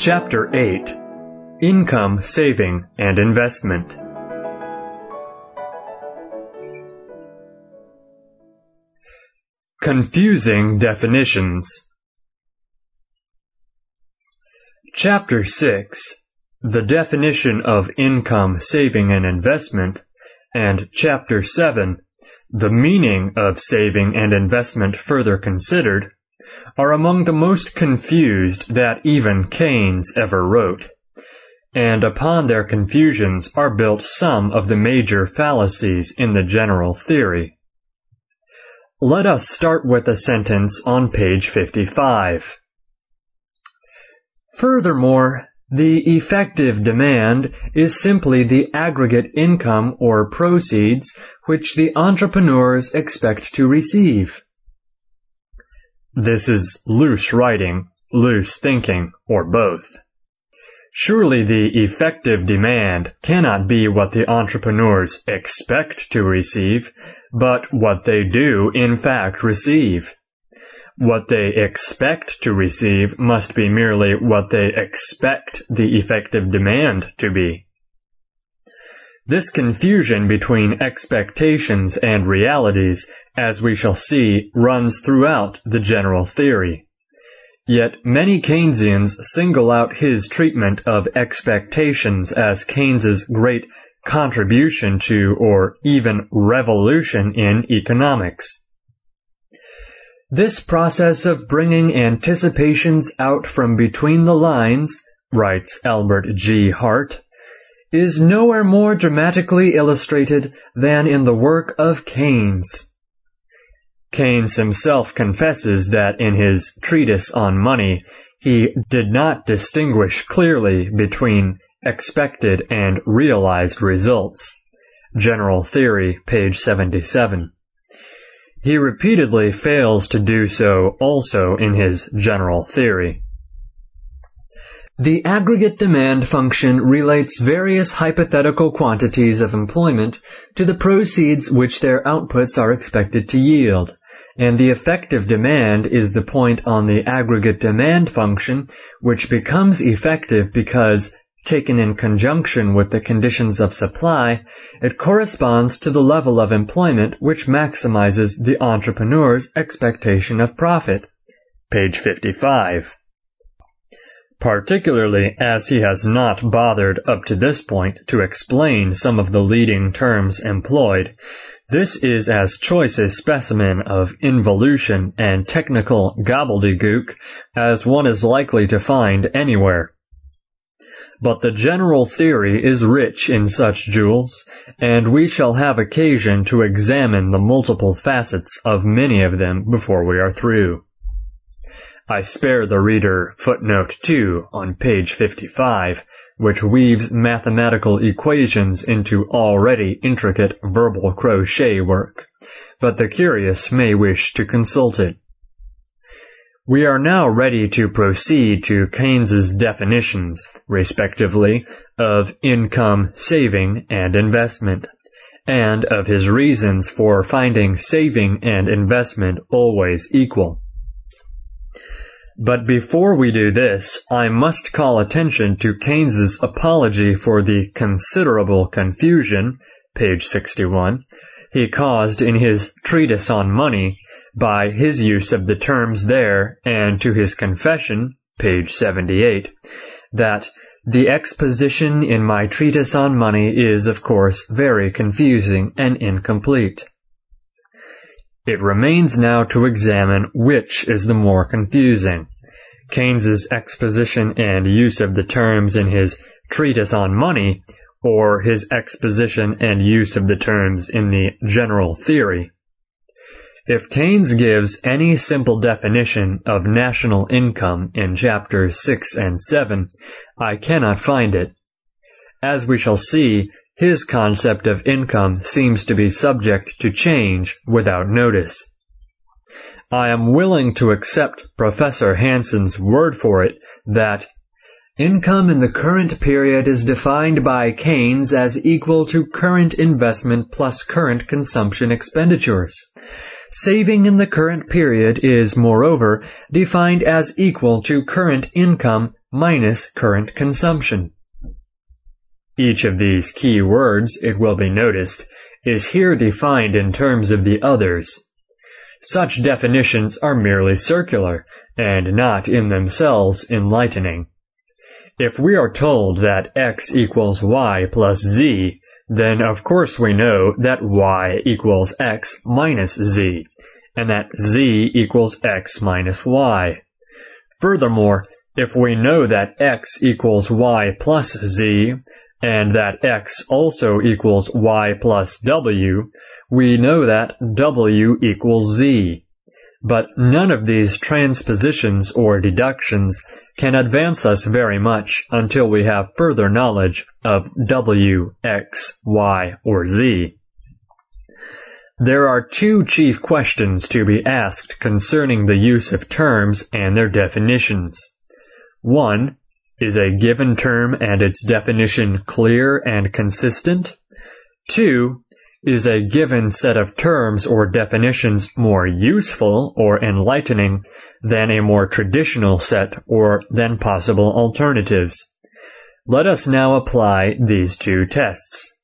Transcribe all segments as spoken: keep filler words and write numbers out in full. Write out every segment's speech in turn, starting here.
Chapter eight. Income, Saving, and Investment. Confusing definitions. Chapter six. The definition of income, saving, and investment, and Chapter seven. The meaning of saving and investment further considered, are among the most confused that even Keynes ever wrote, and upon their confusions are built some of the major fallacies in the general theory. Let us start with a sentence on page fifty-five. Furthermore, the effective demand is simply the aggregate income or proceeds which the entrepreneurs expect to receive. This is loose writing, loose thinking, or both. Surely the effective demand cannot be what the entrepreneurs expect to receive, but what they do in fact receive. What they expect to receive must be merely what they expect the effective demand to be. This confusion between expectations and realities, as we shall see, runs throughout the general theory. Yet many Keynesians single out his treatment of expectations as Keynes's great contribution to, or even revolution in, economics. This process of bringing anticipations out from between the lines, writes Albert G. Hart, is nowhere more dramatically illustrated than in the work of Keynes. Keynes himself confesses that in his treatise on money, he did not distinguish clearly between expected and realized results. General Theory, page seventy-seven. He repeatedly fails to do so also in his General Theory. The aggregate demand function relates various hypothetical quantities of employment to the proceeds which their outputs are expected to yield, and the effective demand is the point on the aggregate demand function which becomes effective because, taken in conjunction with the conditions of supply, it corresponds to the level of employment which maximizes the entrepreneur's expectation of profit. Page fifty-five. Particularly as he has not bothered up to this point to explain some of the leading terms employed, this is as choice a specimen of involution and technical gobbledygook as one is likely to find anywhere. But the general theory is rich in such jewels, and we shall have occasion to examine the multiple facets of many of them before we are through. I spare the reader footnote two on page fifty-five, which weaves mathematical equations into already intricate verbal crochet work, but the curious may wish to consult it. We are now ready to proceed to Keynes's definitions, respectively, of income, saving, and investment, and of his reasons for finding saving and investment always equal. But before we do this, I must call attention to Keynes's apology for the considerable confusion, page sixty-one, he caused in his treatise on money by his use of the terms there, and to his confession, page seventy-eight, that the exposition in my treatise on money is, of course, very confusing and incomplete. It remains now to examine which is the more confusing, Keynes's exposition and use of the terms in his treatise on money, or his exposition and use of the terms in the general theory. If Keynes gives any simple definition of national income in chapters six and seven, I cannot find it. As we shall see, his concept of income seems to be subject to change without notice. I am willing to accept Professor Hansen's word for it that income in the current period is defined by Keynes as equal to current investment plus current consumption expenditures. Saving in the current period is, moreover, defined as equal to current income minus current consumption. Each of these key words, it will be noticed, is here defined in terms of the others. Such definitions are merely circular, and not in themselves enlightening. If we are told that x equals y plus z, then of course we know that y equals x minus z, and that z equals x minus y. Furthermore, if we know that x equals y plus z, and that x also equals y plus w, we know that w equals z. But none of these transpositions or deductions can advance us very much until we have further knowledge of w, x, y, or z. There are two chief questions to be asked concerning the use of terms and their definitions. One, is a given term and its definition clear and consistent? Two, is a given set of terms or definitions more useful or enlightening than a more traditional set or than possible alternatives? Let us now apply these two tests.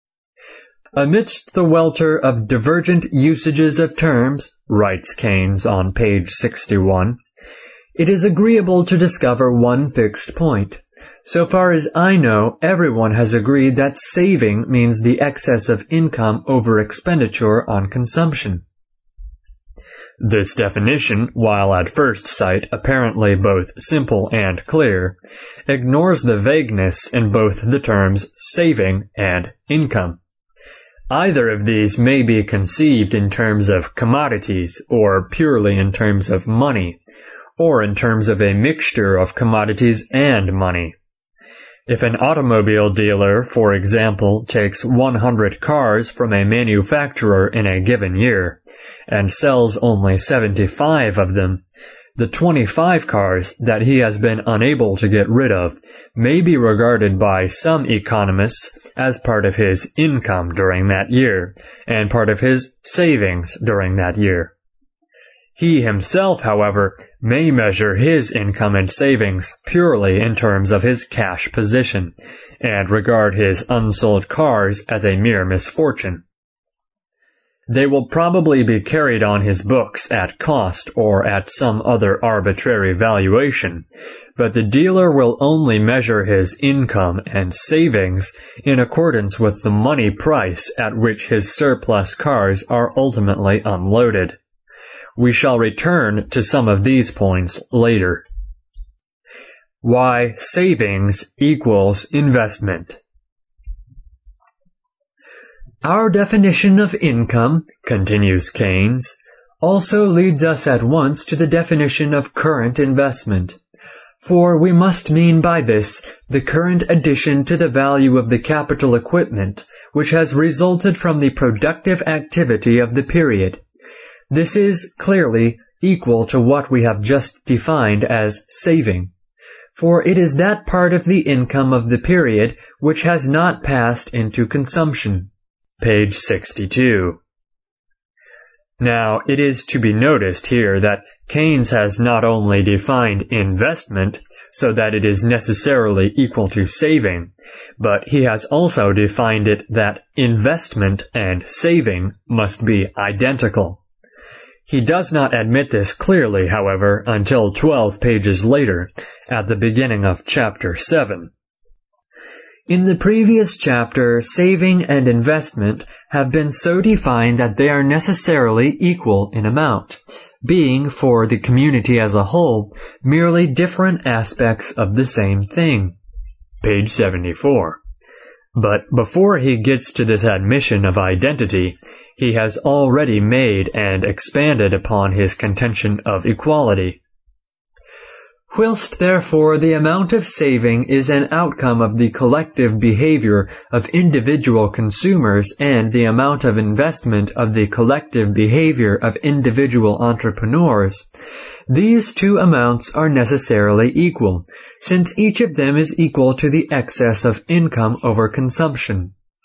Amidst the welter of divergent usages of terms, writes Keynes on page sixty-one, it is agreeable to discover one fixed point. So far as I know, everyone has agreed that saving means the excess of income over expenditure on consumption. This definition, while at first sight apparently both simple and clear, ignores the vagueness in both the terms saving and income. Either of these may be conceived in terms of commodities or purely in terms of money, or in terms of a mixture of commodities and money. If an automobile dealer, for example, takes one hundred cars from a manufacturer in a given year and sells only seventy-five of them, the twenty-five cars that he has been unable to get rid of may be regarded by some economists as part of his income during that year and part of his savings during that year. He himself, however, may measure his income and savings purely in terms of his cash position, and regard his unsold cars as a mere misfortune. They will probably be carried on his books at cost or at some other arbitrary valuation, but the dealer will only measure his income and savings in accordance with the money price at which his surplus cars are ultimately unloaded. We shall return to some of these points later. Why savings equals investment. Our definition of income, continues Keynes, also leads us at once to the definition of current investment. For we must mean by this the current addition to the value of the capital equipment which has resulted from the productive activity of the period. This is, clearly, equal to what we have just defined as saving, for it is that part of the income of the period which has not passed into consumption. Page sixty-two. Now, it is to be noticed here that Keynes has not only defined investment so that it is necessarily equal to saving, but he has also defined it that investment and saving must be identical. He does not admit this clearly, however, until twelve pages later, at the beginning of chapter seven. In the previous chapter, saving and investment have been so defined that they are necessarily equal in amount, being, for the community as a whole, merely different aspects of the same thing. Page seventy-four. But before he gets to this admission of identity, he has already made and expanded upon his contention of equality. Whilst therefore the amount of saving is an outcome of the collective behavior of individual consumers and the amount of investment of the collective behavior of individual entrepreneurs, these two amounts are necessarily equal, since each of them is equal to the excess of income over consumption.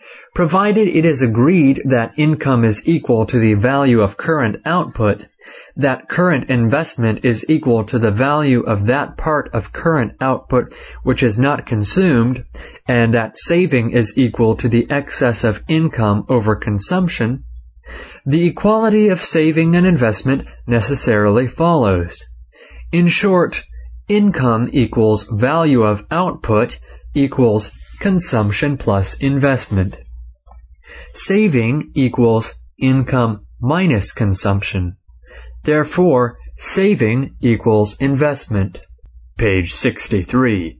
Provided it is agreed that income is equal to the value of current output, that current investment is equal to the value of that part of current output which is not consumed, and that saving is equal to the excess of income over consumption, the equality of saving and investment necessarily follows. In short, income equals value of output equals consumption plus investment. Saving equals income minus consumption. Therefore, saving equals investment. Page sixty-three.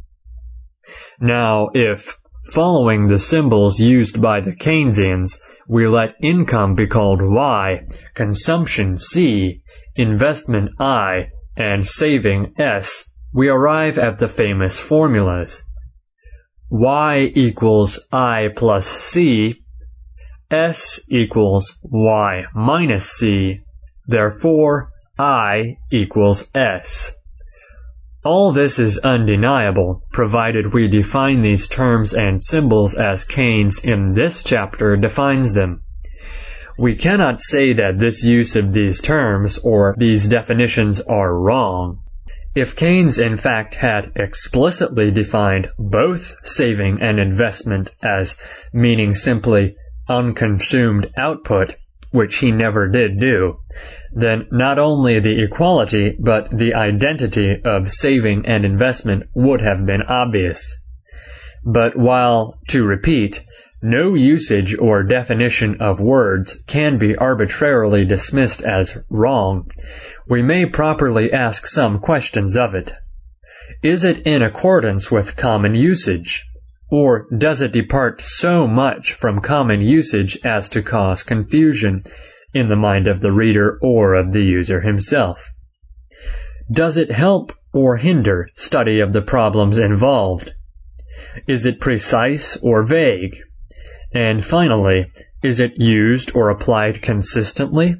Now, if, following the symbols used by the Keynesians, we let income be called Y, consumption C, investment I, and saving S, we arrive at the famous formulas. Y equals I plus C, S equals Y minus C, therefore I equals S. All this is undeniable, provided we define these terms and symbols as Keynes in this chapter defines them. We cannot say that this use of these terms or these definitions are wrong. If Keynes in fact had explicitly defined both saving and investment as meaning simply unconsumed output, which he never did do, then not only the equality but the identity of saving and investment would have been obvious. But while, to repeat, no usage or definition of words can be arbitrarily dismissed as wrong, we may properly ask some questions of it. Is it in accordance with common usage? Or does it depart so much from common usage as to cause confusion in the mind of the reader or of the user himself? Does it help or hinder study of the problems involved? Is it precise or vague? And finally, is it used or applied consistently?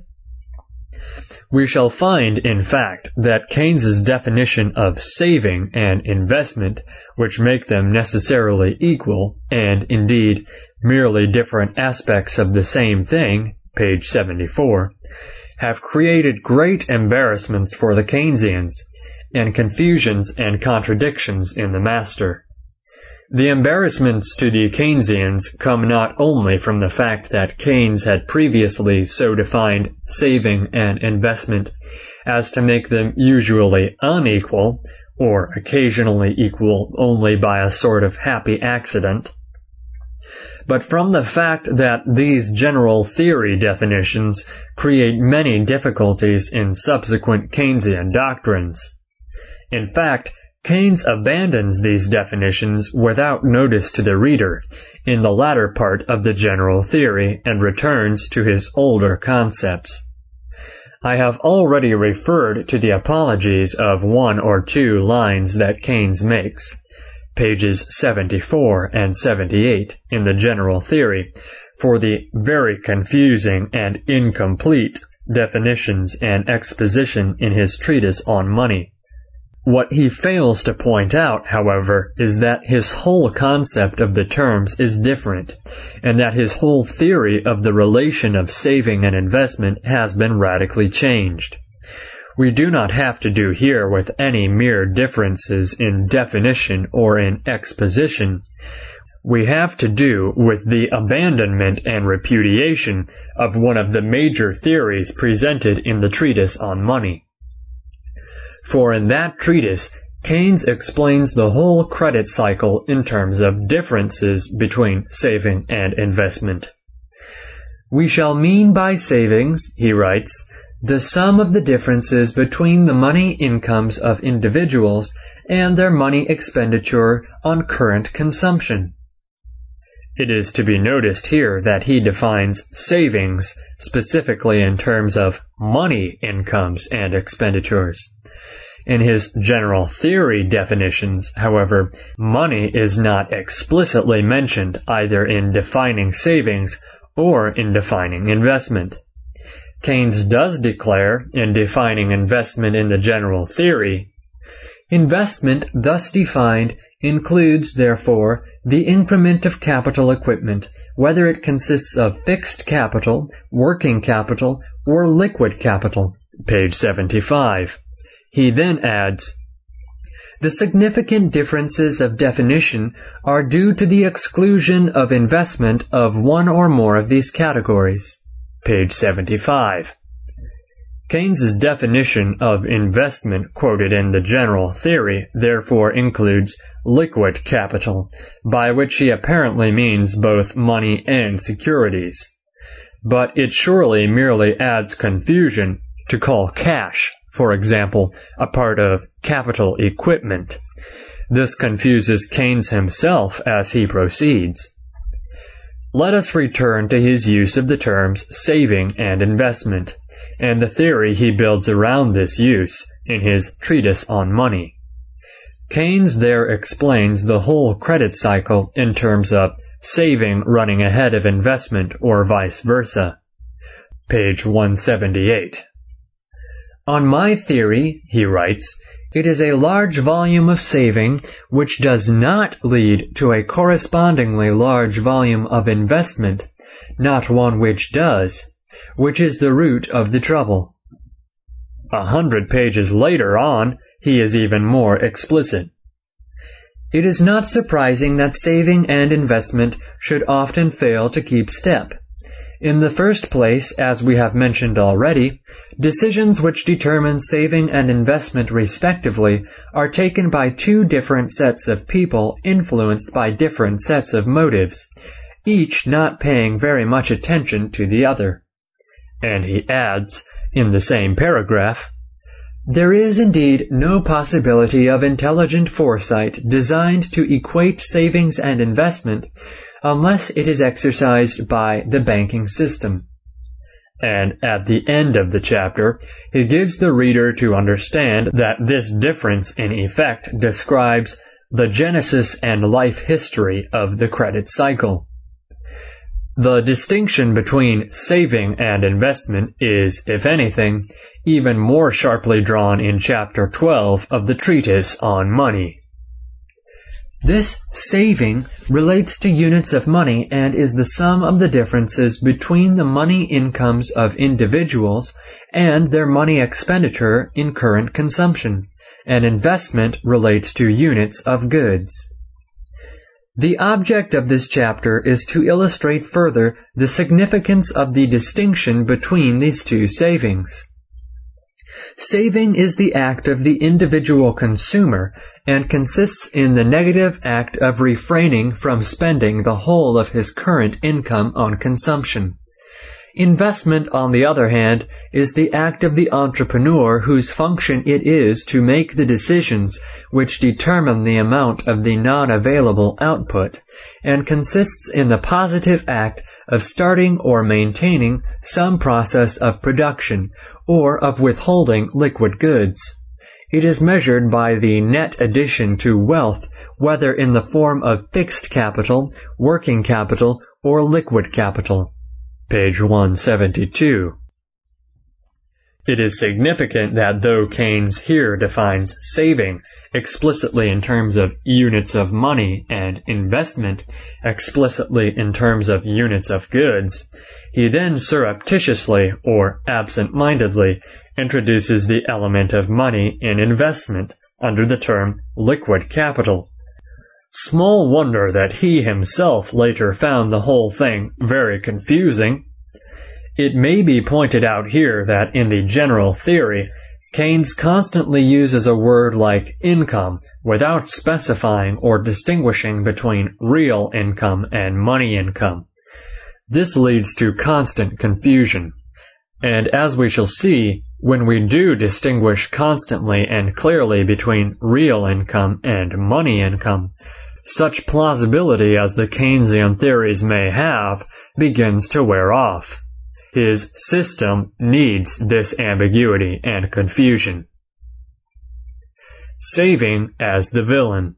We shall find, in fact, that Keynes's definition of saving and investment, which make them necessarily equal, and indeed merely different aspects of the same thing, page seventy-four, have created great embarrassments for the Keynesians, and confusions and contradictions in the master. The embarrassments to the Keynesians come not only from the fact that Keynes had previously so defined saving and investment as to make them usually unequal, or occasionally equal only by a sort of happy accident, but from the fact that these general theory definitions create many difficulties in subsequent Keynesian doctrines. In fact, Keynes abandons these definitions without notice to the reader in the latter part of the general theory and returns to his older concepts. I have already referred to the apologies of one or two lines that Keynes makes, pages seventy-four and seventy-eight in the general theory, for the very confusing and incomplete definitions and exposition in his treatise on money. What he fails to point out, however, is that his whole concept of the terms is different, and that his whole theory of the relation of saving and investment has been radically changed. We do not have to do here with any mere differences in definition or in exposition. We have to do with the abandonment and repudiation of one of the major theories presented in the treatise on money. For in that treatise, Keynes explains the whole credit cycle in terms of differences between saving and investment. We shall mean by savings, he writes, the sum of the differences between the money incomes of individuals and their money expenditure on current consumption. It is to be noticed here that he defines savings specifically in terms of money incomes and expenditures. In his general theory definitions, however, money is not explicitly mentioned either in defining savings or in defining investment. Keynes does declare, in defining investment in the general theory, Investment, thus defined, includes, therefore, the increment of capital equipment, whether it consists of fixed capital, working capital, or liquid capital. Page seventy-five. He then adds, the significant differences of definition are due to the exclusion of investment of one or more of these categories. Page seventy-five. Keynes's definition of investment quoted in the General Theory therefore includes liquid capital, by which he apparently means both money and securities. But it surely merely adds confusion to call cash, for example, a part of capital equipment. This confuses Keynes himself as he proceeds. Let us return to his use of the terms saving and investment, and the theory he builds around this use in his Treatise on Money. Keynes there explains the whole credit cycle in terms of saving running ahead of investment or vice versa. Page one seventy-eight. On my theory, he writes, it is a large volume of saving which does not lead to a correspondingly large volume of investment, not one which does, which is the root of the trouble. A hundred pages later on, he is even more explicit. It is not surprising that saving and investment should often fail to keep step. In the first place, as we have mentioned already, decisions which determine saving and investment respectively are taken by two different sets of people influenced by different sets of motives, each not paying very much attention to the other. And he adds, in the same paragraph, there is indeed no possibility of intelligent foresight designed to equate savings and investment unless it is exercised by the banking system. And at the end of the chapter, he gives the reader to understand that this difference in effect describes the genesis and life history of the credit cycle. The distinction between saving and investment is, if anything, even more sharply drawn in chapter twelve of the Treatise on Money. This saving relates to units of money and is the sum of the differences between the money incomes of individuals and their money expenditure in current consumption, and investment relates to units of goods. The object of this chapter is to illustrate further the significance of the distinction between these two savings. Saving is the act of the individual consumer and consists in the negative act of refraining from spending the whole of his current income on consumption. Investment, on the other hand, is the act of the entrepreneur whose function it is to make the decisions which determine the amount of the non-available output, and consists in the positive act of starting or maintaining some process of production, or of withholding liquid goods. It is measured by the net addition to wealth, whether in the form of fixed capital, working capital, or liquid capital. Page one seventy-two. It is significant that though Keynes here defines saving explicitly in terms of units of money and investment explicitly in terms of units of goods, he then surreptitiously or absent-mindedly introduces the element of money in investment under the term liquid capital. Small wonder that he himself later found the whole thing very confusing. It may be pointed out here that in the General Theory, Keynes constantly uses a word like income without specifying or distinguishing between real income and money income. This leads to constant confusion. And as we shall see, when we do distinguish constantly and clearly between real income and money income, such plausibility as the Keynesian theories may have begins to wear off. His system needs this ambiguity and confusion. Saving as the villain.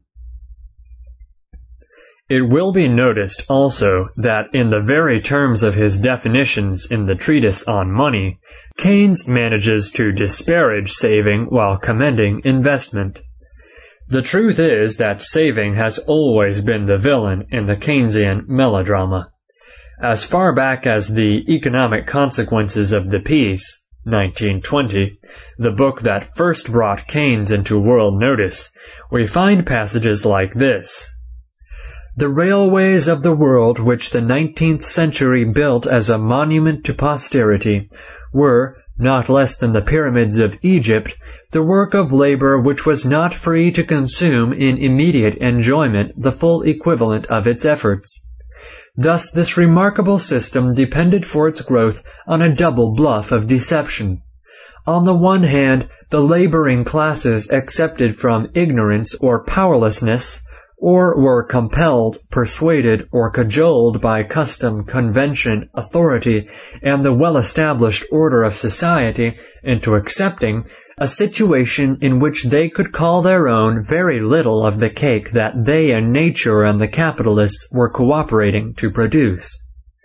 It will be noticed also that in the very terms of his definitions in the Treatise on Money, Keynes manages to disparage saving while commending investment. The truth is that saving has always been the villain in the Keynesian melodrama. As far back as The Economic Consequences of the Peace, nineteen twenty, the book that first brought Keynes into world notice, we find passages like this. The railways of the world which the nineteenth century built as a monument to posterity were, not less than the pyramids of Egypt, the work of labor which was not free to consume in immediate enjoyment the full equivalent of its efforts. Thus this remarkable system depended for its growth on a double bluff of deception. On the one hand, the laboring classes accepted from ignorance or powerlessness, or were compelled, persuaded, or cajoled by custom, convention, authority, and the well-established order of society into accepting a situation in which they could call their own very little of the cake that they and nature and the capitalists were cooperating to produce.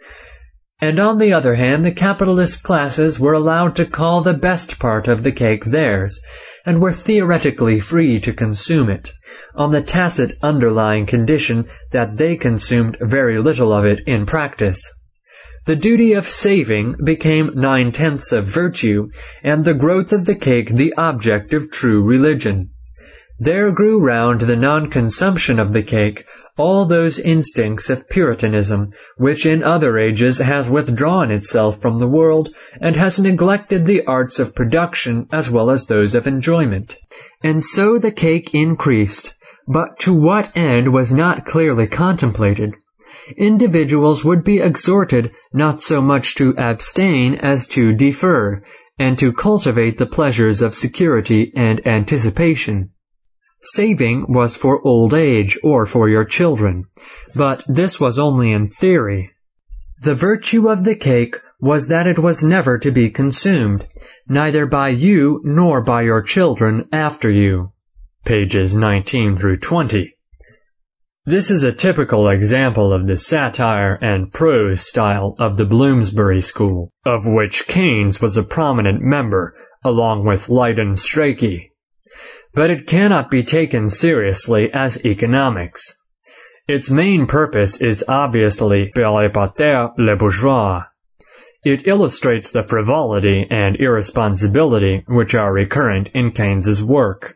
And on the other hand, the capitalist classes were allowed to call the best part of the cake theirs, and were theoretically free to consume it, on the tacit underlying condition that they consumed very little of it in practice. The duty of saving became nine-tenths of virtue, and the growth of the cake the object of true religion. There grew round the non-consumption of the cake all those instincts of Puritanism, which in other ages has withdrawn itself from the world, and has neglected the arts of production as well as those of enjoyment. And so the cake increased, but to what end was not clearly contemplated. Individuals would be exhorted not so much to abstain as to defer, and to cultivate the pleasures of security and anticipation. Saving was for old age or for your children, but this was only in theory. The virtue of the cake was that it was never to be consumed, neither by you nor by your children after you. Pages nineteen through twenty. This is a typical example of the satire and prose style of the Bloomsbury School, of which Keynes was a prominent member, along with Lydon Strachey. But it cannot be taken seriously as economics. Its main purpose is obviously pour épater le bourgeois. It illustrates the frivolity and irresponsibility which are recurrent in Keynes's work.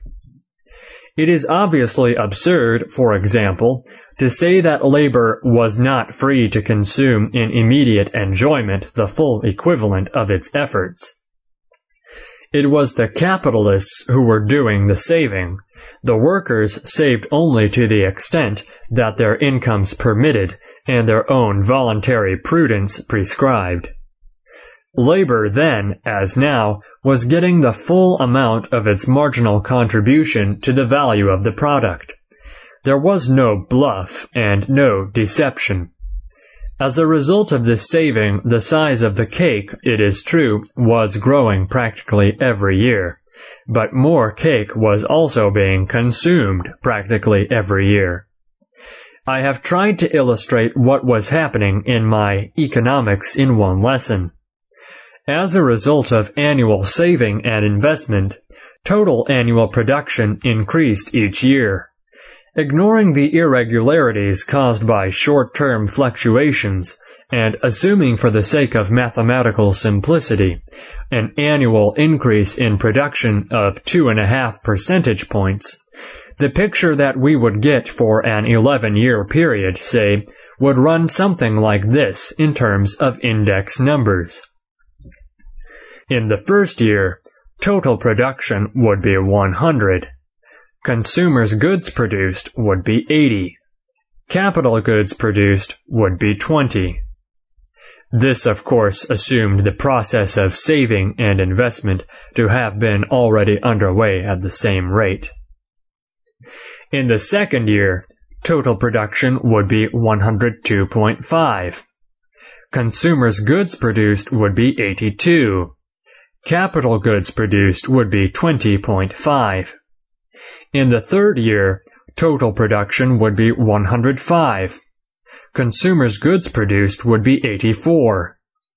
It is obviously absurd, for example, to say that labor was not free to consume in immediate enjoyment the full equivalent of its efforts. It was the capitalists who were doing the saving. The workers saved only to the extent that their incomes permitted and their own voluntary prudence prescribed. Labor then, as now, was getting the full amount of its marginal contribution to the value of the product. There was no bluff and no deception. As a result of this saving, the size of the cake, it is true, was growing practically every year, but more cake was also being consumed practically every year. I have tried to illustrate what was happening in my Economics in One Lesson. As a result of annual saving and investment, total annual production increased each year. Ignoring the irregularities caused by short-term fluctuations, and assuming for the sake of mathematical simplicity, an annual increase in production of two and a half percentage points, the picture that we would get for an eleven-year period, say, would run something like this in terms of index numbers. In the first year, total production would be one hundred. Consumers' goods produced would be eighty. Capital goods produced would be twenty. This, of course, assumed the process of saving and investment to have been already underway at the same rate. In the second year, total production would be one hundred two point five. Consumers' goods produced would be eighty-two. Capital goods produced would be twenty point five. In the third year, total production would be one hundred five. Consumers' goods produced would be eighty-four.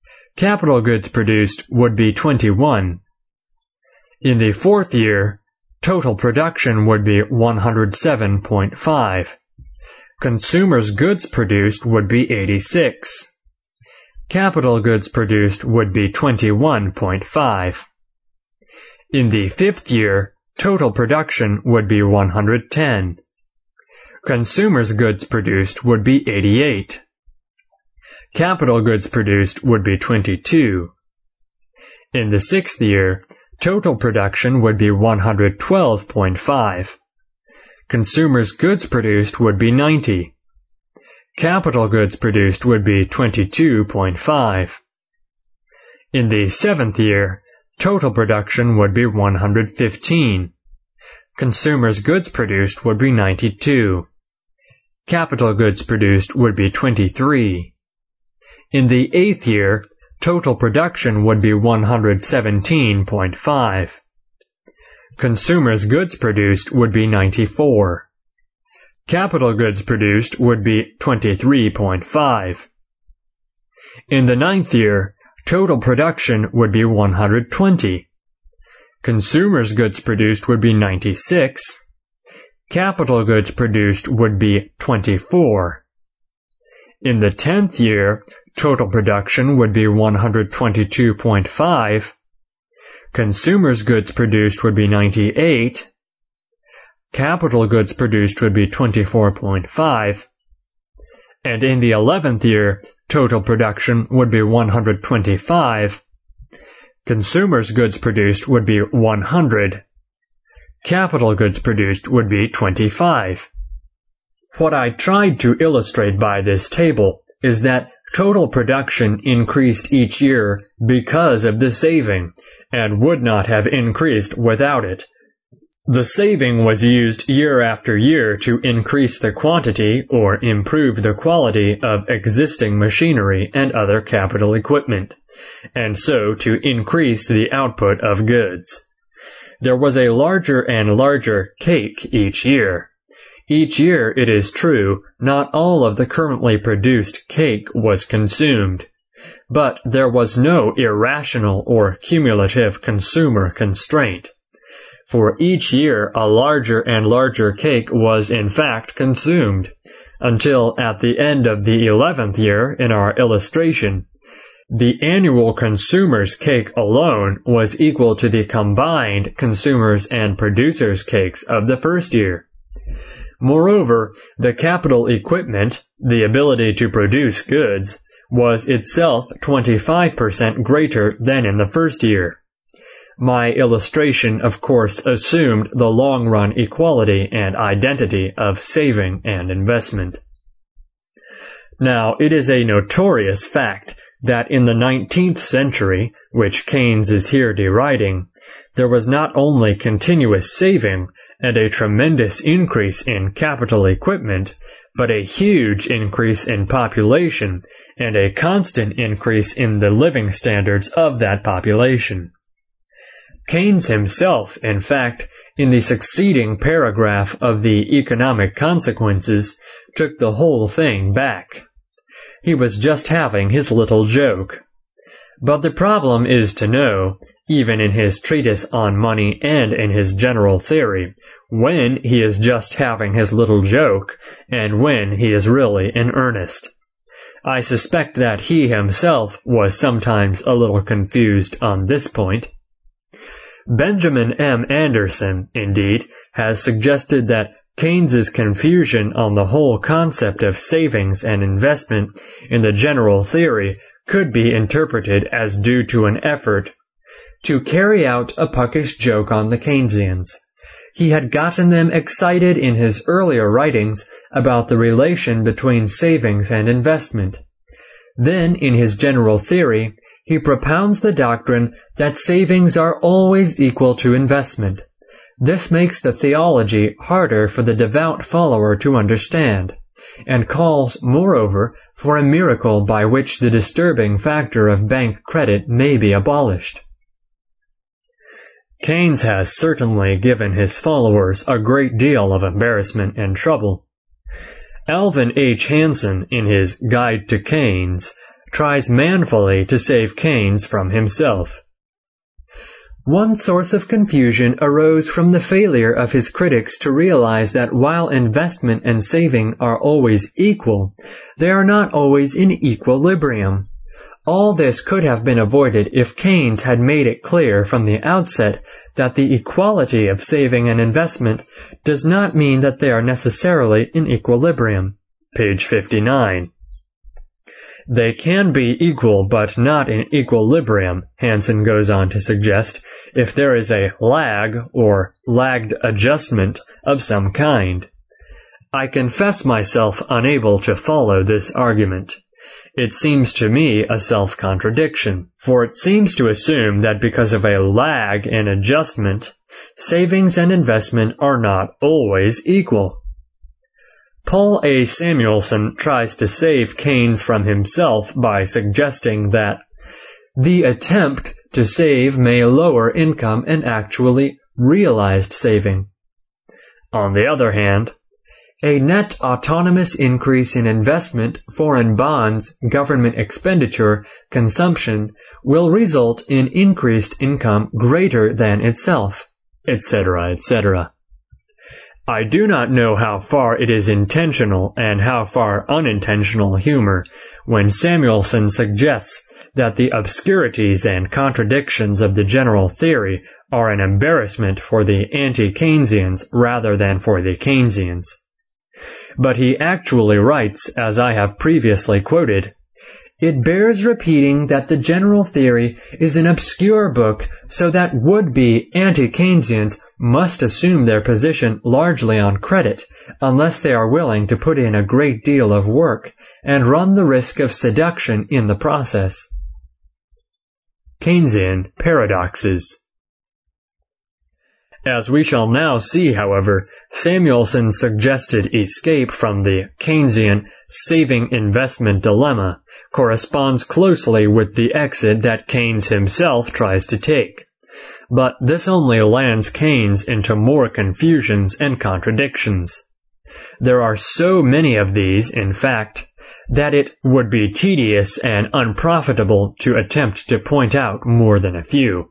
Capital goods produced would be twenty-one. In the fourth year, total production would be one hundred seven point five. Consumers' goods produced would be eighty-six. Capital goods produced would be twenty-one point five. In the fifth year, total production would be one hundred ten. Consumers' goods produced would be eighty-eight. Capital goods produced would be twenty-two. In the sixth year, total production would be one hundred twelve point five. Consumers' goods produced would be ninety. Capital goods produced would be twenty-two point five. In the seventh year, total production would be one hundred fifteen. Consumers' goods produced would be ninety-two. Capital goods produced would be twenty-three. In the eighth year, total production would be one hundred seventeen point five. Consumers' goods produced would be ninety-four. Capital goods produced would be twenty-three point five. In the ninth year, total production would be one hundred twenty. Consumers' goods produced would be ninety-six. Capital goods produced would be twenty-four. In the tenth year, total production would be one hundred twenty-two point five. Consumers' goods produced would be ninety-eight. Capital goods produced would be twenty-four point five. And in the eleventh year, total production would be one hundred twenty-five. Consumers' goods produced would be one hundred. Capital goods produced would be twenty-five. What I tried to illustrate by this table is that total production increased each year because of the saving, and would not have increased without it. The saving was used year after year to increase the quantity or improve the quality of existing machinery and other capital equipment, and so to increase the output of goods. There was a larger and larger cake each year. Each year, it is true, not all of the currently produced cake was consumed, but there was no irrational or cumulative consumer constraint. For each year, a larger and larger cake was in fact consumed, until at the end of the eleventh year in our illustration, the annual consumer's cake alone was equal to the combined consumers' and producers' cakes of the first year. Moreover, the capital equipment, the ability to produce goods, was itself twenty-five percent greater than in the first year. My illustration, of course, assumed the long-run equality and identity of saving and investment. Now, it is a notorious fact that in the nineteenth century, which Keynes is here deriding, there was not only continuous saving and a tremendous increase in capital equipment, but a huge increase in population and a constant increase in the living standards of that population. Keynes himself, in fact, in the succeeding paragraph of the Economic Consequences, took the whole thing back. He was just having his little joke. But the problem is to know, even in his treatise on money and in his general theory, when he is just having his little joke and when he is really in earnest. I suspect that he himself was sometimes a little confused on this point. Benjamin M. Anderson, indeed, has suggested that Keynes's confusion on the whole concept of savings and investment in the general theory could be interpreted as due to an effort to carry out a puckish joke on the Keynesians. He had gotten them excited in his earlier writings about the relation between savings and investment. Then, in his general theory, he propounds the doctrine that savings are always equal to investment. This makes the theology harder for the devout follower to understand, and calls, moreover, for a miracle by which the disturbing factor of bank credit may be abolished. Keynes has certainly given his followers a great deal of embarrassment and trouble. Alvin H. Hansen, in his Guide to Keynes, tries manfully to save Keynes from himself. One source of confusion arose from the failure of his critics to realize that while investment and saving are always equal, they are not always in equilibrium. All this could have been avoided if Keynes had made it clear from the outset that the equality of saving and investment does not mean that they are necessarily in equilibrium. Page fifty-nine. They can be equal but not in equilibrium, Hansen goes on to suggest, if there is a lag or lagged adjustment of some kind. I confess myself unable to follow this argument. It seems to me a self-contradiction, for it seems to assume that because of a lag in adjustment, savings and investment are not always equal. Paul A. Samuelson tries to save Keynes from himself by suggesting that the attempt to save may lower income and actually realized saving. On the other hand, a net autonomous increase in investment, foreign bonds, government expenditure, consumption will result in increased income greater than itself, et cetera, et cetera. I do not know how far it is intentional and how far unintentional humor when Samuelson suggests that the obscurities and contradictions of the general theory are an embarrassment for the anti-Keynesians rather than for the Keynesians. But he actually writes, as I have previously quoted, "It bears repeating that the general theory is an obscure book, so that would-be anti-Keynesians must assume their position largely on credit, unless they are willing to put in a great deal of work, and run the risk of seduction in the process." Keynesian Paradoxes. As we shall now see, however, Samuelson's suggested escape from the Keynesian saving-investment dilemma corresponds closely with the exit that Keynes himself tries to take. But this only lands Keynes into more confusions and contradictions. There are so many of these, in fact, that it would be tedious and unprofitable to attempt to point out more than a few.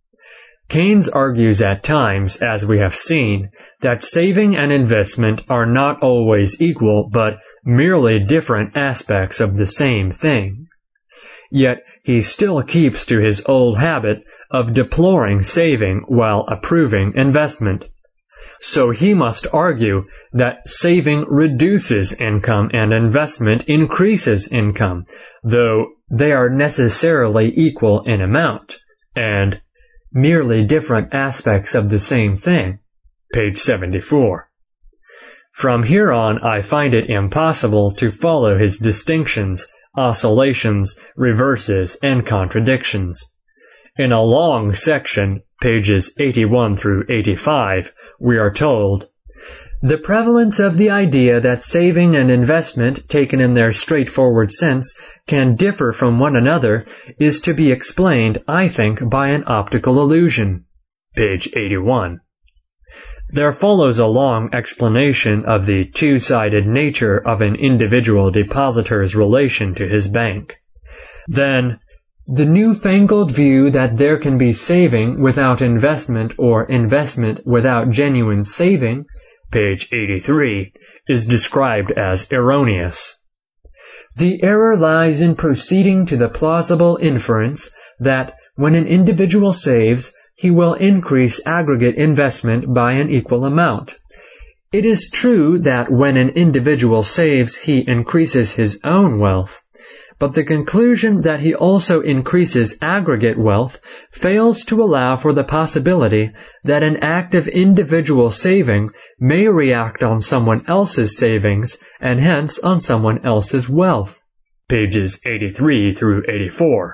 Keynes argues at times, as we have seen, that saving and investment are not always equal but merely different aspects of the same thing. Yet he still keeps to his old habit of deploring saving while approving investment. So he must argue that saving reduces income and investment increases income, though they are necessarily equal in amount, and merely different aspects of the same thing. Page seventy-four. From here on, I find it impossible to follow his distinctions, oscillations, reverses, and contradictions. In a long section, pages eighty-one through eighty-five, we are told, "The prevalence of the idea that saving and investment, taken in their straightforward sense, can differ from one another is to be explained, I think, by an optical illusion." Page eighty-one. There follows a long explanation of the two-sided nature of an individual depositor's relation to his bank. Then, "The newfangled view that there can be saving without investment or investment without genuine saving," page eighty-three, is described as erroneous. "The error lies in proceeding to the plausible inference that when an individual saves, he will increase aggregate investment by an equal amount. It is true that when an individual saves, he increases his own wealth, but the conclusion that he also increases aggregate wealth fails to allow for the possibility that an act of individual saving may react on someone else's savings and hence on someone else's wealth." Pages eighty-three through eighty-four.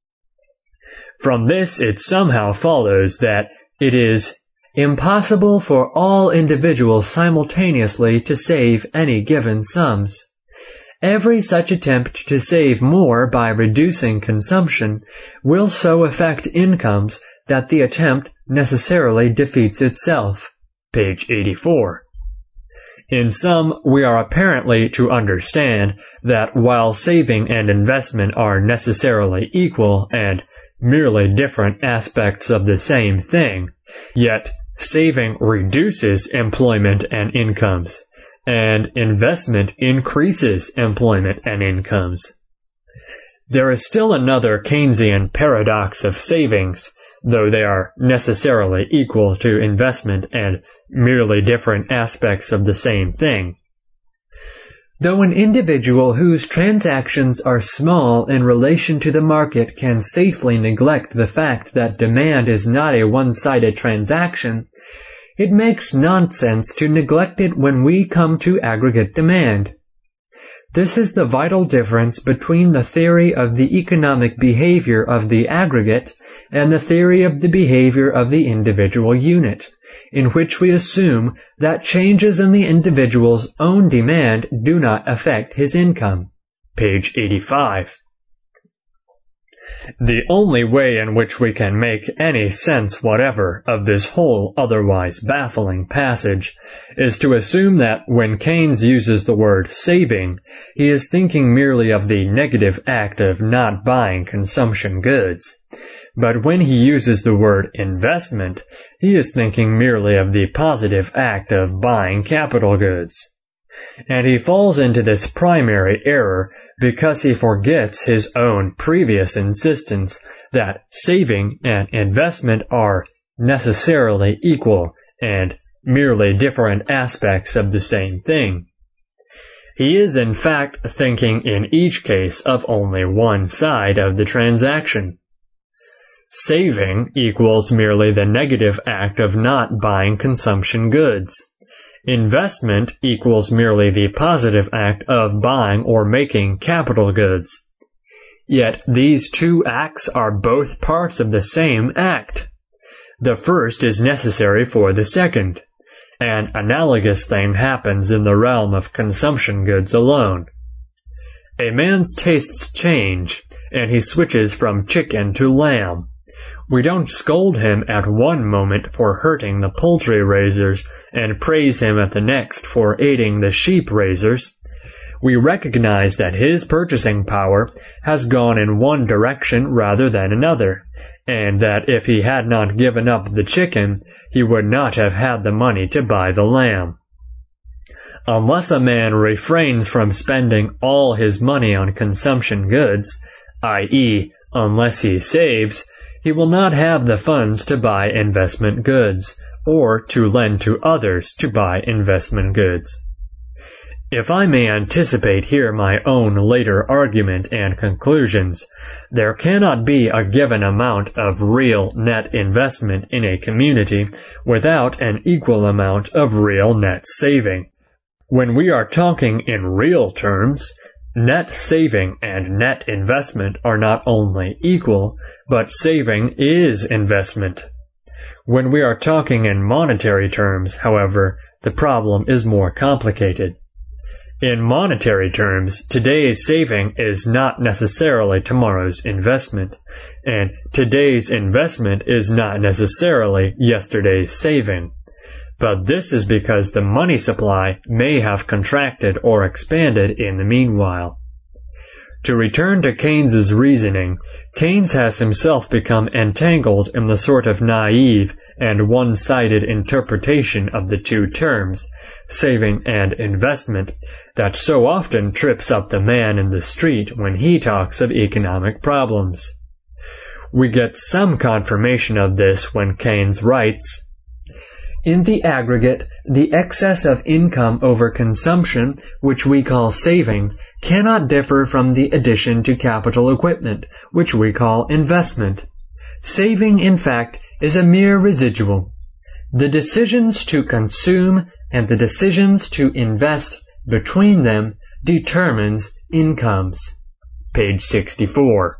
From this it somehow follows that it is impossible for all individuals simultaneously to save any given sums. Every such attempt to save more by reducing consumption will so affect incomes that the attempt necessarily defeats itself. Page eighty-four. In sum, we are apparently to understand that while saving and investment are necessarily equal and merely different aspects of the same thing, yet saving reduces employment and incomes, and investment increases employment and incomes. There is still another Keynesian paradox of savings, though they are necessarily equal to investment and merely different aspects of the same thing. Though an individual whose transactions are small in relation to the market can safely neglect the fact that demand is not a one-sided transaction, it makes nonsense to neglect it when we come to aggregate demand. This is the vital difference between the theory of the economic behavior of the aggregate and the theory of the behavior of the individual unit, in which we assume that changes in the individual's own demand do not affect his income. Page eighty-five. The only way in which we can make any sense whatever of this whole otherwise baffling passage is to assume that when Keynes uses the word saving, he is thinking merely of the negative act of not buying consumption goods. But when he uses the word investment, he is thinking merely of the positive act of buying capital goods. And he falls into this primary error because he forgets his own previous insistence that saving and investment are necessarily equal and merely different aspects of the same thing. He is in fact thinking in each case of only one side of the transaction. Saving equals merely the negative act of not buying consumption goods. Investment equals merely the positive act of buying or making capital goods. Yet these two acts are both parts of the same act. The first is necessary for the second. An analogous thing happens in the realm of consumption goods alone. A man's tastes change, and he switches from chicken to lamb. We don't scold him at one moment for hurting the poultry raisers and praise him at the next for aiding the sheep raisers. We recognize that his purchasing power has gone in one direction rather than another, and that if he had not given up the chicken, he would not have had the money to buy the lamb. Unless a man refrains from spending all his money on consumption goods, that is, unless he saves, he will not have the funds to buy investment goods, or to lend to others to buy investment goods. If I may anticipate here my own later argument and conclusions, there cannot be a given amount of real net investment in a community without an equal amount of real net saving. When we are talking in real terms, net saving and net investment are not only equal, but saving is investment. When we are talking in monetary terms, however, the problem is more complicated. In monetary terms, today's saving is not necessarily tomorrow's investment, and today's investment is not necessarily yesterday's saving. But this is because the money supply may have contracted or expanded in the meanwhile. To return to Keynes's reasoning, Keynes has himself become entangled in the sort of naive and one-sided interpretation of the two terms, saving and investment, that so often trips up the man in the street when he talks of economic problems. We get some confirmation of this when Keynes writes, "In the aggregate, the excess of income over consumption, which we call saving, cannot differ from the addition to capital equipment, which we call investment. Saving, in fact, is a mere residual. The decisions to consume and the decisions to invest between them determines incomes." Page sixty-four.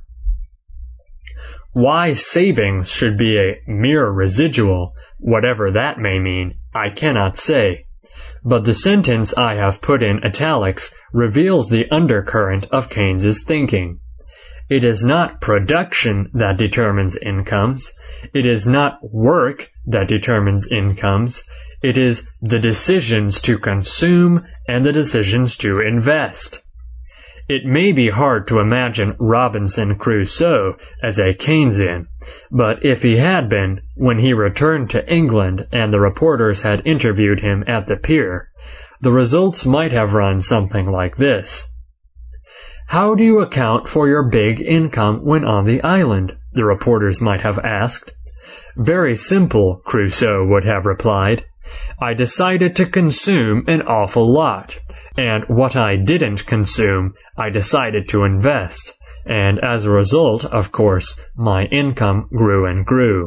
Why savings should be a mere residual, whatever that may mean, I cannot say. But the sentence I have put in italics reveals the undercurrent of Keynes's thinking. It is not production that determines incomes. It is not work that determines incomes. It is the decisions to consume and the decisions to invest. It may be hard to imagine Robinson Crusoe as a Keynesian, but if he had been, when he returned to England and the reporters had interviewed him at the pier, the results might have run something like this. "How do you account for your big income when on the island?" the reporters might have asked. "Very simple," Crusoe would have replied. "I decided to consume an awful lot, and what I didn't consume, I decided to invest, and as a result, of course, my income grew and grew."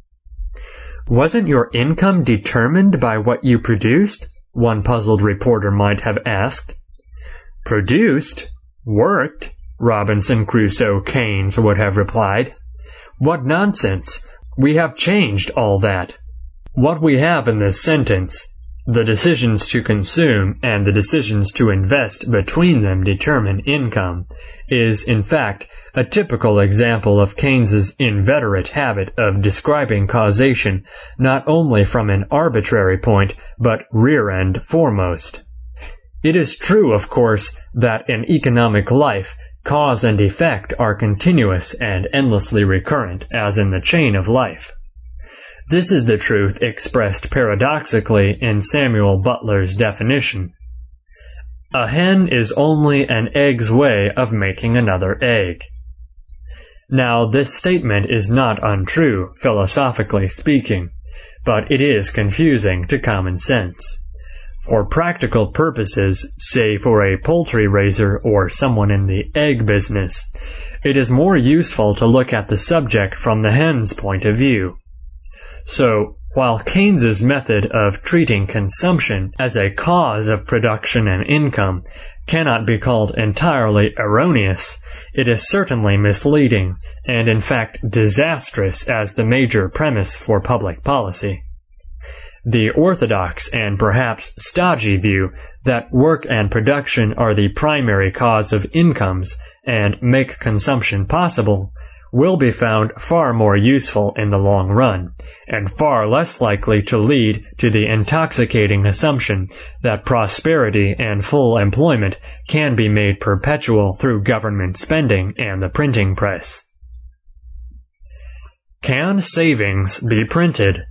"Wasn't your income determined by what you produced?" one puzzled reporter might have asked. "Produced? Worked?" Robinson Crusoe Keynes would have replied. "What nonsense! We have changed all that. What we have in this sentence, the decisions to consume and the decisions to invest between them determine income, is in fact a typical example of Keynes's inveterate habit of describing causation not only from an arbitrary point but rear end foremost. It is true, of course, that in economic life cause and effect are continuous and endlessly recurrent as in the chain of life. This is the truth expressed paradoxically in Samuel Butler's definition. A hen is only an egg's way of making another egg. Now, this statement is not untrue, philosophically speaking, but it is confusing to common sense. For practical purposes, say for a poultry raiser or someone in the egg business, it is more useful to look at the subject from the hen's point of view. So, while Keynes's method of treating consumption as a cause of production and income cannot be called entirely erroneous, it is certainly misleading, and in fact disastrous as the major premise for public policy. The orthodox and perhaps stodgy view that work and production are the primary cause of incomes and make consumption possible will be found far more useful in the long run, and far less likely to lead to the intoxicating assumption that prosperity and full employment can be made perpetual through government spending and the printing press. Can savings be printed?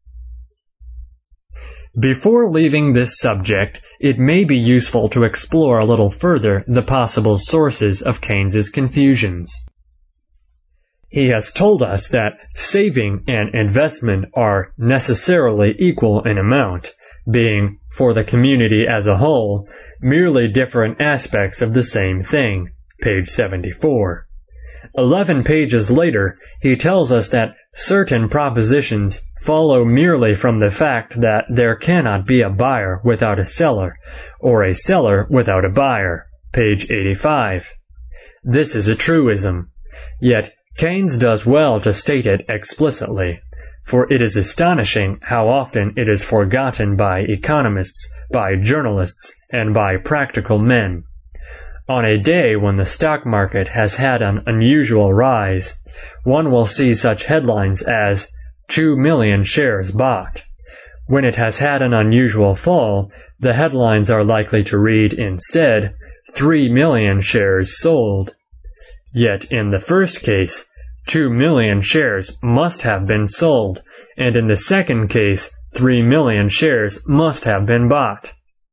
Before leaving this subject, it may be useful to explore a little further the possible sources of Keynes's confusions. He has told us that saving and investment are necessarily equal in amount, being, for the community as a whole, merely different aspects of the same thing, page seventy-four. Eleven pages later, he tells us that certain propositions follow merely from the fact that there cannot be a buyer without a seller, or a seller without a buyer, page eighty-five. This is a truism, yet Keynes does well to state it explicitly, for it is astonishing how often it is forgotten by economists, by journalists, and by practical men. On a day when the stock market has had an unusual rise, one will see such headlines as two million shares bought. When it has had an unusual fall, the headlines are likely to read instead, three million shares sold. Yet in the first case, two million shares must have been sold, and in the second case, three million shares must have been bought.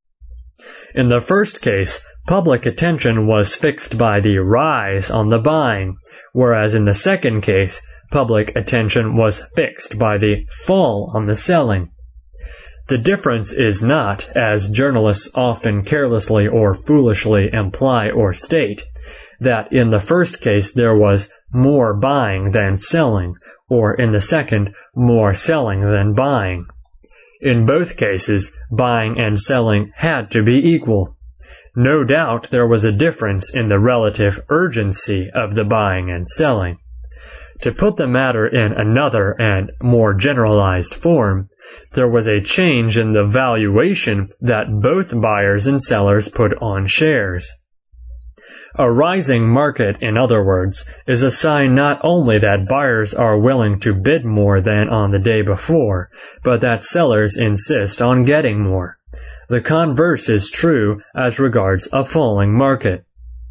In the first case, public attention was fixed by the rise on the buying, whereas in the second case, public attention was fixed by the fall on the selling. The difference is not, as journalists often carelessly or foolishly imply or state, that in the first case there was more buying than selling, or in the second, more selling than buying. In both cases, buying and selling had to be equal. No doubt there was a difference in the relative urgency of the buying and selling. To put the matter in another and more generalized form, there was a change in the valuation that both buyers and sellers put on shares. A rising market, in other words, is a sign not only that buyers are willing to bid more than on the day before, but that sellers insist on getting more. The converse is true as regards a falling market.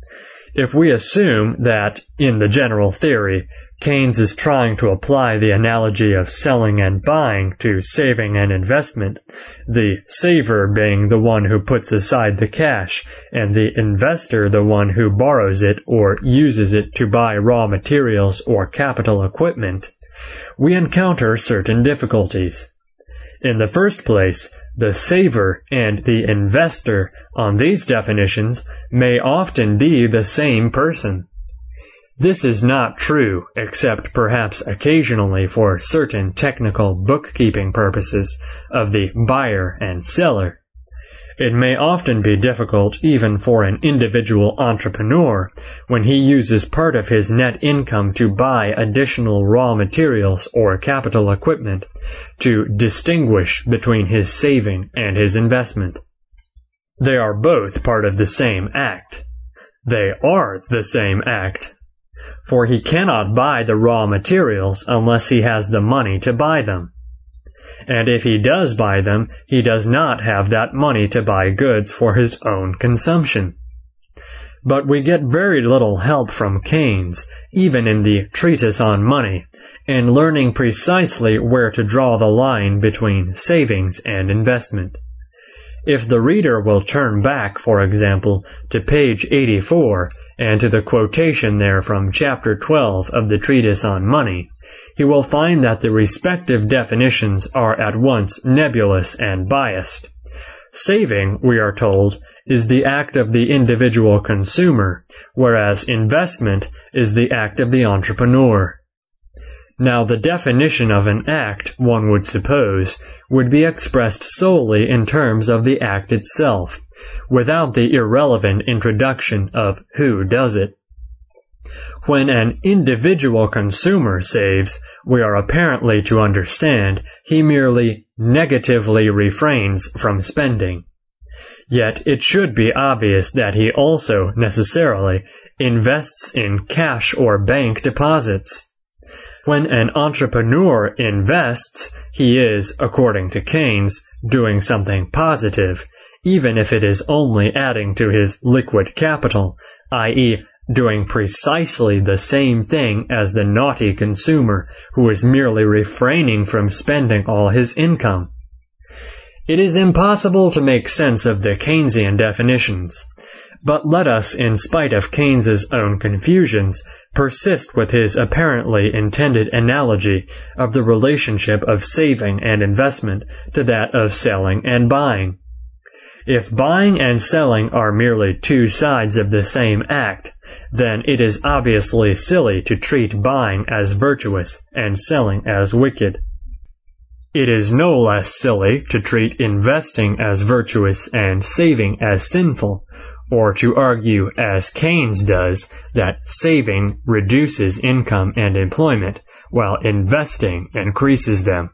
If we assume that, in the general theory, Keynes is trying to apply the analogy of selling and buying to saving and investment, the saver being the one who puts aside the cash, and the investor the one who borrows it or uses it to buy raw materials or capital equipment, we encounter certain difficulties. In the first place, the saver and the investor on these definitions may often be the same person. This is not true, except perhaps occasionally for certain technical bookkeeping purposes, of the buyer and seller. It may often be difficult even for an individual entrepreneur when he uses part of his net income to buy additional raw materials or capital equipment to distinguish between his saving and his investment. They are both part of the same act. They are the same act. For he cannot buy the raw materials unless he has the money to buy them. And if he does buy them, he does not have that money to buy goods for his own consumption. But we get very little help from Keynes, even in the Treatise on Money, in learning precisely where to draw the line between savings and investment. If the reader will turn back, for example, to page eighty-four, and to the quotation there from chapter twelve of the Treatise on Money, he will find that the respective definitions are at once nebulous and biased. Saving, we are told, is the act of the individual consumer, whereas investment is the act of the entrepreneur. Now, the definition of an act, one would suppose, would be expressed solely in terms of the act itself, without the irrelevant introduction of who does it. When an individual consumer saves, we are apparently to understand he merely negatively refrains from spending. Yet it should be obvious that he also necessarily invests in cash or bank deposits. When an entrepreneur invests, he is, according to Keynes, doing something positive, even if it is only adding to his liquid capital, that is, doing precisely the same thing as the naughty consumer who is merely refraining from spending all his income. It is impossible to make sense of the Keynesian definitions, but let us, in spite of Keynes's own confusions, persist with his apparently intended analogy of the relationship of saving and investment to that of selling and buying. If buying and selling are merely two sides of the same act, then it is obviously silly to treat buying as virtuous and selling as wicked. It is no less silly to treat investing as virtuous and saving as sinful, or to argue, as Keynes does, that saving reduces income and employment, while investing increases them.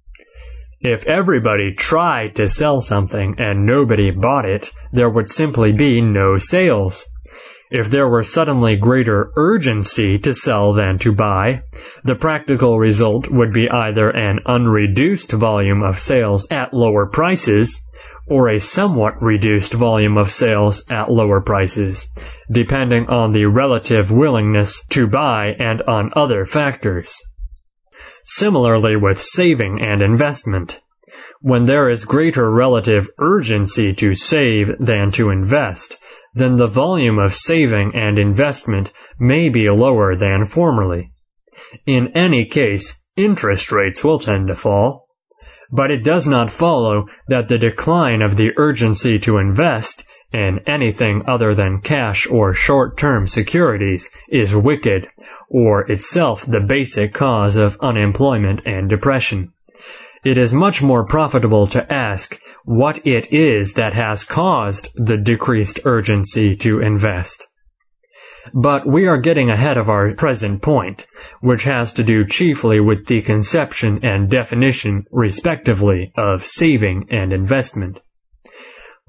If everybody tried to sell something and nobody bought it, there would simply be no sales. If there were suddenly greater urgency to sell than to buy, the practical result would be either an unreduced volume of sales at lower prices, or a somewhat reduced volume of sales at lower prices, depending on the relative willingness to buy and on other factors. Similarly with saving and investment. When there is greater relative urgency to save than to invest, then the volume of saving and investment may be lower than formerly. In any case, interest rates will tend to fall. But it does not follow that the decline of the urgency to invest in anything other than cash or short-term securities is wicked, or itself the basic cause of unemployment and depression. It is much more profitable to ask what it is that has caused the decreased urgency to invest. But we are getting ahead of our present point, which has to do chiefly with the conception and definition, respectively, of saving and investment.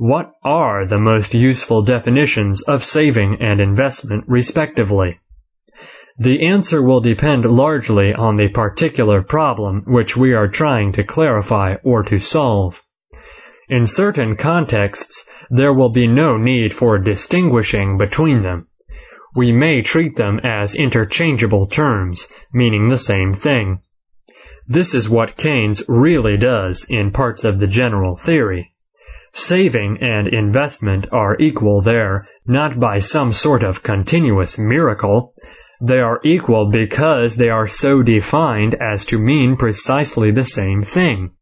what are the most useful definitions of saving and investment, respectively? The answer will depend largely on the particular problem which we are trying to clarify or to solve. In certain contexts, there will be no need for distinguishing between them. We may treat them as interchangeable terms, meaning the same thing. This is what Keynes really does in parts of the general theory. Saving and investment are equal there, not by some sort of continuous miracle. They are equal because they are so defined as to mean precisely the same thing.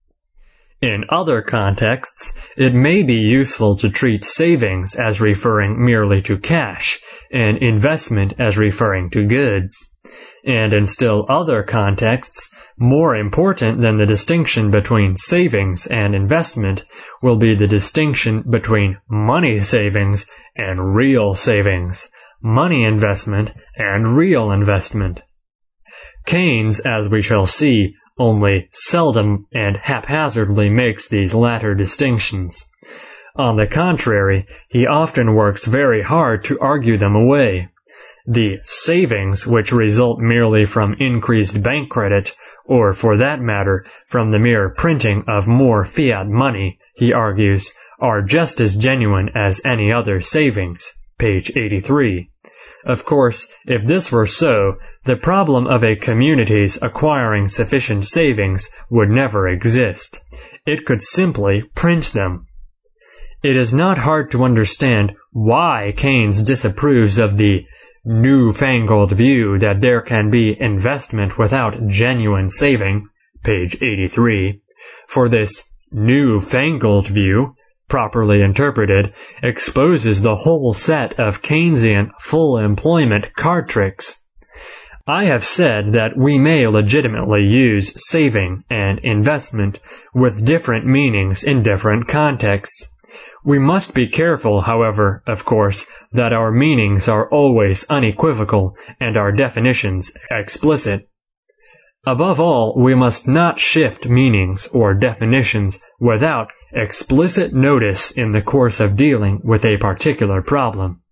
In other contexts, it may be useful to treat savings as referring merely to cash, and investment as referring to goods. And in still other contexts, more important than the distinction between savings and investment will be the distinction between money savings and real savings, money investment and real investment. Keynes, as we shall see, only seldom and haphazardly makes these latter distinctions. On the contrary, he often works very hard to argue them away. The savings which result merely from increased bank credit, or for that matter, from the mere printing of more fiat money, he argues, are just as genuine as any other savings. Page eighty-three. Of course, if this were so, the problem of a community's acquiring sufficient savings would never exist. It could simply print them. It is not hard to understand why Keynes disapproves of the newfangled view that there can be investment without genuine saving, page eighty-three, for this newfangled view, properly interpreted, exposes the whole set of Keynesian full employment card tricks. I have said that we may legitimately use saving and investment with different meanings in different contexts. We must be careful, however, of course, that our meanings are always unequivocal and our definitions explicit. Above all, we must not shift meanings or definitions without explicit notice in the course of dealing with a particular problem.